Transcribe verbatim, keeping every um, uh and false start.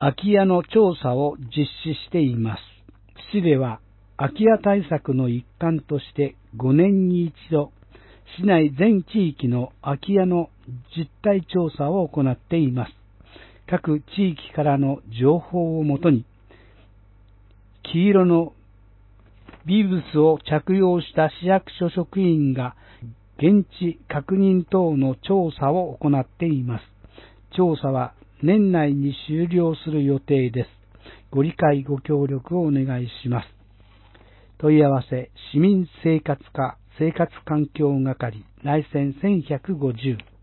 空き家の調査を実施しています。市では空き家対策の一環としてごねんに一度、市内全地域の空き家の実態調査を行っています。各地域からの情報をもとに、黄色のビブスを着用した市役所職員が現地確認等の調査を行っています。調査は年内に終了する予定です。ご理解ご協力をお願いします。問い合わせ、市民生活課生活環境係、内線せんひゃくごじゅう。